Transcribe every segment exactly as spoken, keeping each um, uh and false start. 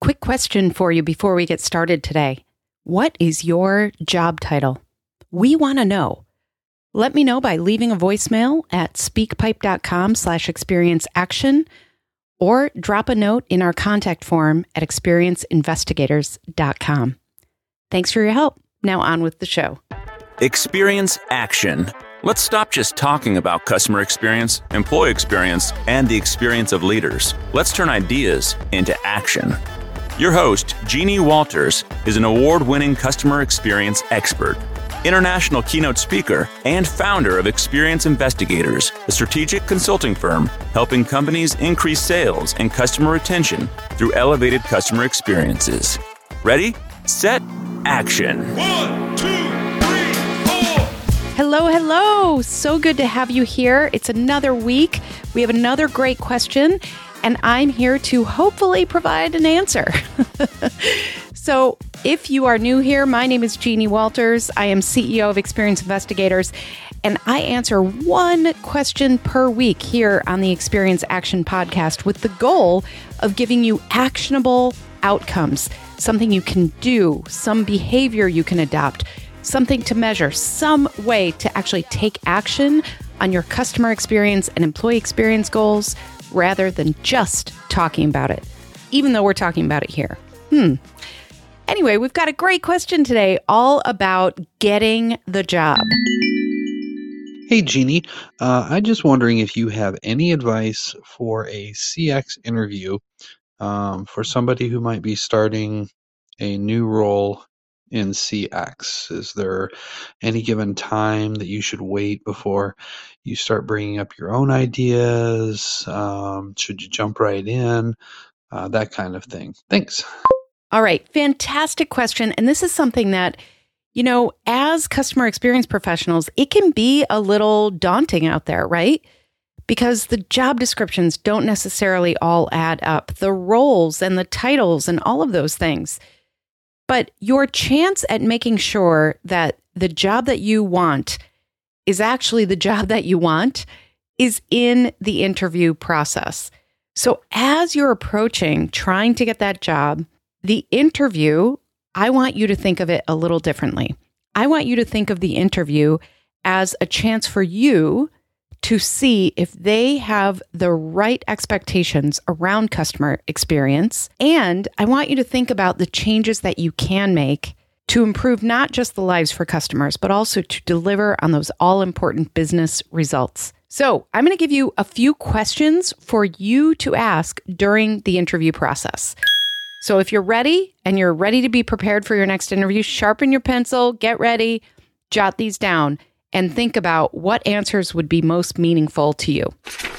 Quick question for you before we get started today. What is your job title? We want to know. Let me know by leaving a voicemail at speakpipe.com slash experience action or drop a note in our contact form at experience investigators dot com. Thanks for your help. Now on with the show. Experience action. Let's stop just talking about customer experience, employee experience, and the experience of leaders. Let's turn ideas into action. Your host, Jeannie Walters, is an award-winning customer experience expert, international keynote speaker, and founder of Experience Investigators, a strategic consulting firm helping companies increase sales and customer retention through elevated customer experiences. Ready, set, action. One, two, three, four. Hello, hello. So good to have you here. It's another week. We have another great question, and I'm here to hopefully provide an answer. So if you are new here, my name is Jeannie Walters. I am C E O of Experience Investigators, and I answer one question per week here on the Experience Action Podcast with the goal of giving you actionable outcomes, something you can do, some behavior you can adopt, something to measure, some way to actually take action on your customer experience and employee experience goals rather than just talking about it, even though we're talking about it here. Hmm. Anyway, we've got a great question today all about getting the job. Hey, Jeannie. Uh, I'm just wondering if you have any advice for a C X interview um, for somebody who might be starting a new role in C X. Is there any given time that you should wait before you start bringing up your own ideas? Um, should you jump right in? Uh, that kind of thing. Thanks. All right. Fantastic question. And this is something that, you know, as customer experience professionals, it can be a little daunting out there, right? Because the job descriptions don't necessarily all add up, the roles and the titles and all of those things. But your chance at making sure that the job that you want is actually the job that you want is in the interview process. So as you're approaching trying to get that job, the interview, I want you to think of it a little differently. I want you to think of the interview as a chance for you to see if they have the right expectations around customer experience. And I want you to think about the changes that you can make to improve not just the lives for customers, but also to deliver on those all-important business results. So I'm going to give you a few questions for you to ask during the interview process. So if you're ready and you're ready to be prepared for your next interview, sharpen your pencil, get ready, jot these down, and think about what answers would be most meaningful to you.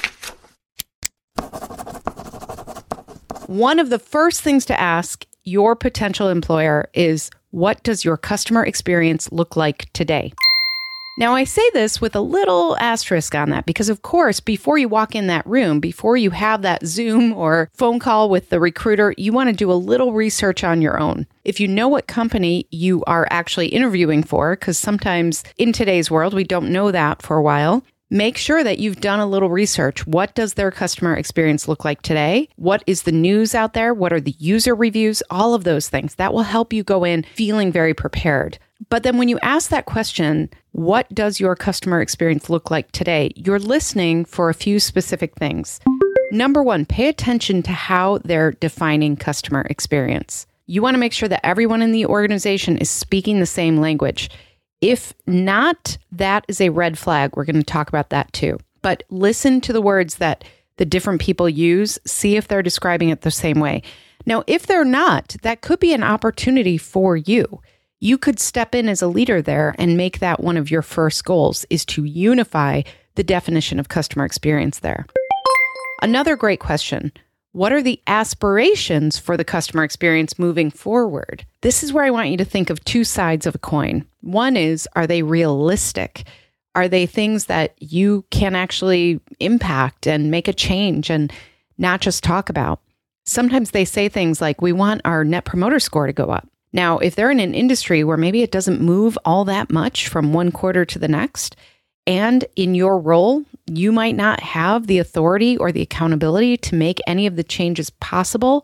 One of the first things to ask your potential employer is, what does your customer experience look like today? Now, I say this with a little asterisk on that because, of course, before you walk in that room, before you have that Zoom or phone call with the recruiter, you want to do a little research on your own. If you know what company you are actually interviewing for, because sometimes in today's world, we don't know that for a while, make sure that you've done a little research. What does their customer experience look like today? What is the news out there? What are the user reviews? All of those things. That will help you go in feeling very prepared. But then when you ask that question, what does your customer experience look like today? You're listening for a few specific things. Number one, pay attention to how they're defining customer experience. You want to make sure that everyone in the organization is speaking the same language. If not, that is a red flag. We're going to talk about that too. But listen to the words that the different people use. See if they're describing it the same way. Now, if they're not, that could be an opportunity for you. You could step in as a leader there and make that one of your first goals, is to unify the definition of customer experience there. Another great question. What are the aspirations for the customer experience moving forward? This is where I want you to think of two sides of a coin. One is, are they realistic? Are they things that you can actually impact and make a change and not just talk about? Sometimes they say things like, we want our net promoter score to go up. Now, if they're in an industry where maybe it doesn't move all that much from one quarter to the next, and in your role, you might not have the authority or the accountability to make any of the changes possible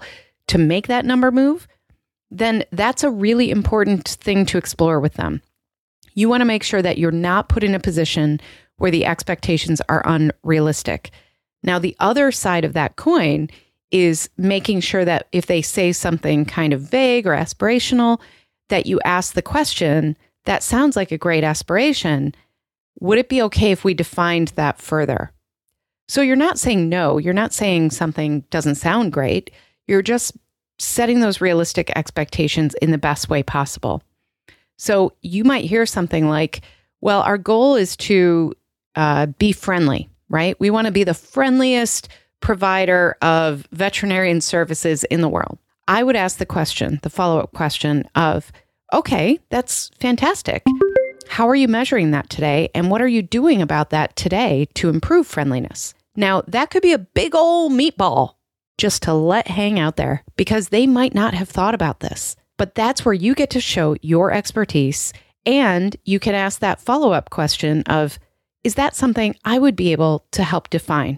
to make that number move, then that's a really important thing to explore with them. You want to make sure that you're not put in a position where the expectations are unrealistic. Now, the other side of that coin is making sure that if they say something kind of vague or aspirational, that you ask the question, that sounds like a great aspiration. Would it be okay if we defined that further? So you're not saying no, you're not saying something doesn't sound great. You're just setting those realistic expectations in the best way possible. So you might hear something like, well, our goal is to uh, be friendly, right? We want to be the friendliest provider of veterinarian services in the world. I would ask the question, the follow-up question of, okay, that's fantastic. How are you measuring that today? And what are you doing about that today to improve friendliness? Now, that could be a big old meatball just to let hang out there because they might not have thought about this. But that's where you get to show your expertise, and you can ask that follow-up question of, is that something I would be able to help define?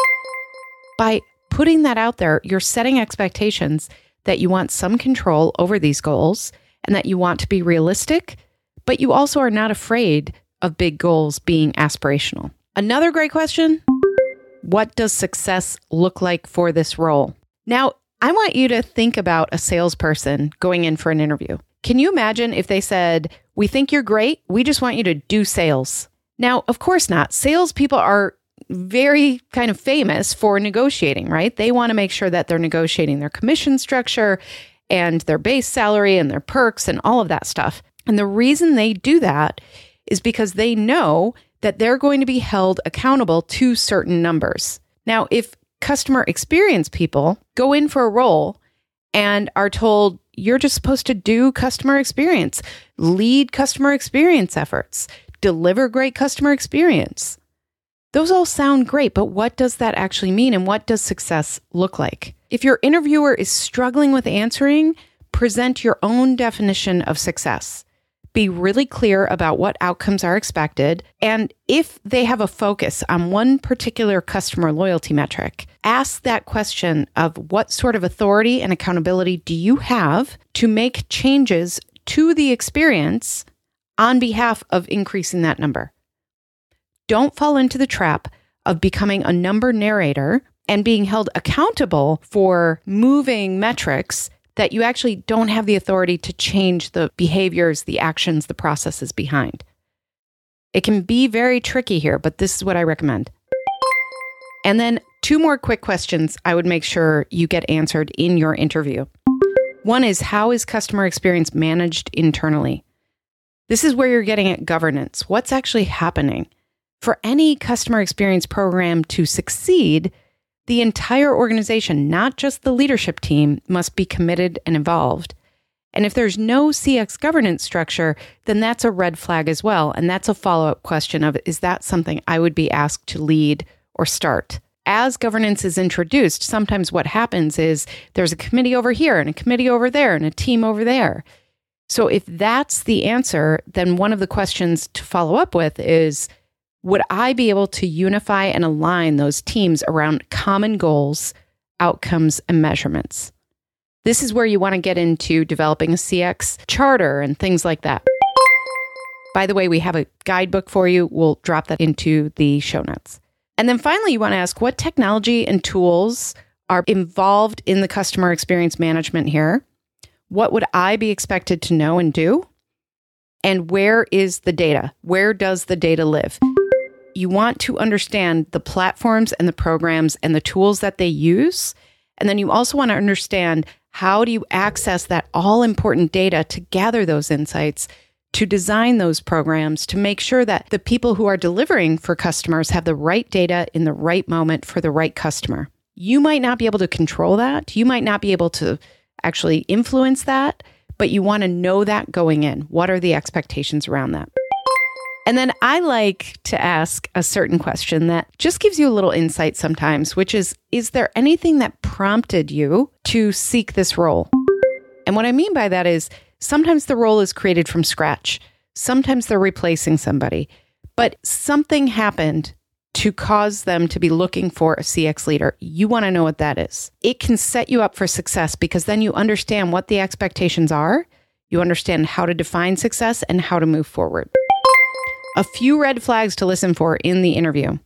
By putting that out there, you're setting expectations that you want some control over these goals and that you want to be realistic, but you also are not afraid of big goals being aspirational. Another great question, what does success look like for this role? Now, I want you to think about a salesperson going in for an interview. Can you imagine if they said, we think you're great, we just want you to do sales? Now, of course not. Salespeople are very kind of famous for negotiating, right? They want to make sure that they're negotiating their commission structure and their base salary and their perks and all of that stuff. And the reason they do that is because they know that they're going to be held accountable to certain numbers. Now, if customer experience people go in for a role and are told, you're just supposed to do customer experience, lead customer experience efforts, deliver great customer experience. Those all sound great, but what does that actually mean and what does success look like? If your interviewer is struggling with answering, present your own definition of success. Be really clear about what outcomes are expected. And if they have a focus on one particular customer loyalty metric, ask that question of what sort of authority and accountability do you have to make changes to the experience on behalf of increasing that number. Don't fall into the trap of becoming a number narrator and being held accountable for moving metrics that you actually don't have the authority to change the behaviors, the actions, the processes behind. It can be very tricky here, but this is what I recommend. And then two more quick questions I would make sure you get answered in your interview. One is, how is customer experience managed internally? This is where you're getting at governance. What's actually happening? For any customer experience program to succeed, the entire organization, not just the leadership team, must be committed and involved. And if there's no C X governance structure, then that's a red flag as well. And that's a follow-up question of, is that something I would be asked to lead or start? As governance is introduced, sometimes what happens is there's a committee over here and a committee over there and a team over there. So if that's the answer, then one of the questions to follow up with is, would I be able to unify and align those teams around common goals, outcomes, and measurements? This is where you want to get into developing a C X charter and things like that. By the way, we have a guidebook for you. We'll drop that into the show notes. And then finally, you want to ask, what technology and tools are involved in the customer experience management here? What would I be expected to know and do? And where is the data? Where does the data live? You want to understand the platforms and the programs and the tools that they use. And then you also want to understand, how do you access that all-important data to gather those insights, to design those programs, to make sure that the people who are delivering for customers have the right data in the right moment for the right customer. You might not be able to control that. You might not be able to actually influence that, but you want to know that going in. What are the expectations around that? And then I like to ask a certain question that just gives you a little insight sometimes, which is, is there anything that prompted you to seek this role? And what I mean by that is, sometimes the role is created from scratch. Sometimes they're replacing somebody. But something happened to cause them to be looking for a C X leader. You want to know what that is. It can set you up for success because then you understand what the expectations are. You understand how to define success and how to move forward. A few red flags to listen for in the interview.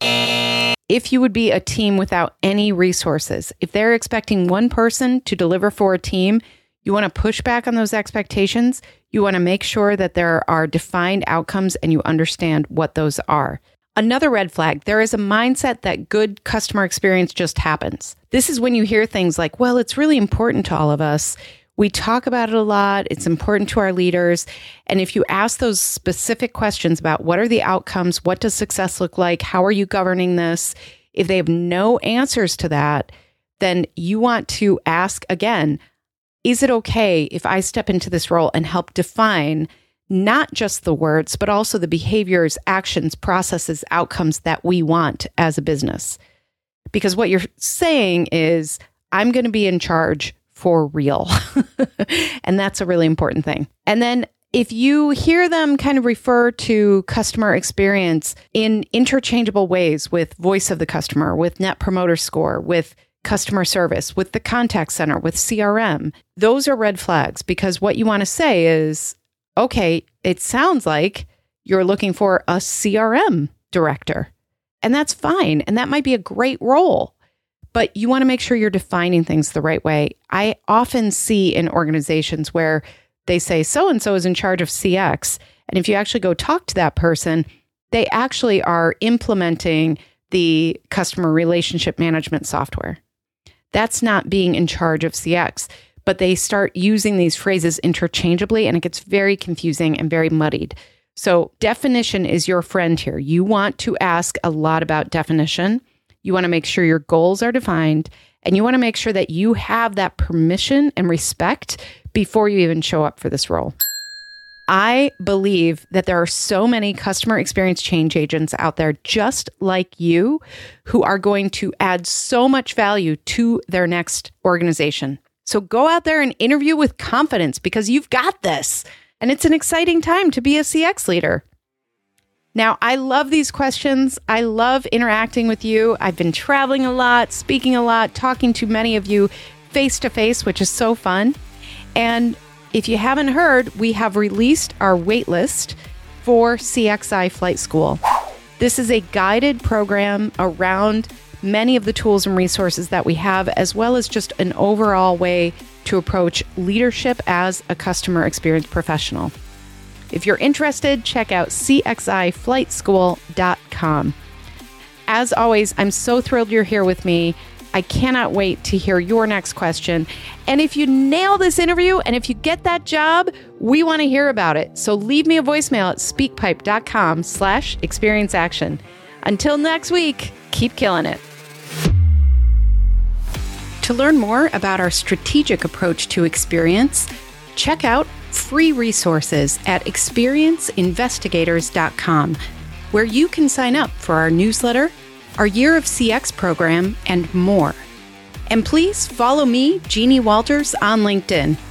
If you would be a team without any resources, if they're expecting one person to deliver for a team, you want to push back on those expectations. You want to make sure that there are defined outcomes and you understand what those are. Another red flag, there is a mindset that good customer experience just happens. This is when you hear things like, well, it's really important to all of us. We talk about it a lot. It's important to our leaders. And if you ask those specific questions about what are the outcomes, what does success look like, how are you governing this, if they have no answers to that, then you want to ask again, is it okay if I step into this role and help define not just the words, but also the behaviors, actions, processes, outcomes that we want as a business? Because what you're saying is, I'm going to be in charge for real. And that's a really important thing. And then if you hear them kind of refer to customer experience in interchangeable ways with voice of the customer, with net promoter score, with customer service, with the contact center, with C R M, those are red flags, because what you want to say is, okay, it sounds like you're looking for a C R M director, and that's fine. And that might be a great role, but you want to make sure you're defining things the right way. I often see in organizations where they say so-and-so is in charge of C X. And if you actually go talk to that person, they actually are implementing the customer relationship management software. That's not being in charge of C X. But they start using these phrases interchangeably, and it gets very confusing and very muddied. So definition is your friend here. You want to ask a lot about definition. You want to make sure your goals are defined, and you want to make sure that you have that permission and respect before you even show up for this role. I believe that there are so many customer experience change agents out there just like you who are going to add so much value to their next organization. So go out there and interview with confidence, because you've got this. And it's an exciting time to be a C X leader. Now, I love these questions. I love interacting with you. I've been traveling a lot, speaking a lot, talking to many of you face to face, which is so fun. And if you haven't heard, we have released our waitlist for C X I Flight School. This is a guided program around many of the tools and resources that we have, as well as just an overall way to approach leadership as a customer experience professional. If you're interested, check out c x i flight school dot com. As always, I'm so thrilled you're here with me. I cannot wait to hear your next question. And if you nail this interview and if you get that job, we want to hear about it. So leave me a voicemail at speakpipe dot com slash experience action. Until next week, keep killing it. To learn more about our strategic approach to experience, check out free resources at experience investigators dot com, where you can sign up for our newsletter, our Year of C X program, and more. And please follow me, Jeannie Walters, on LinkedIn.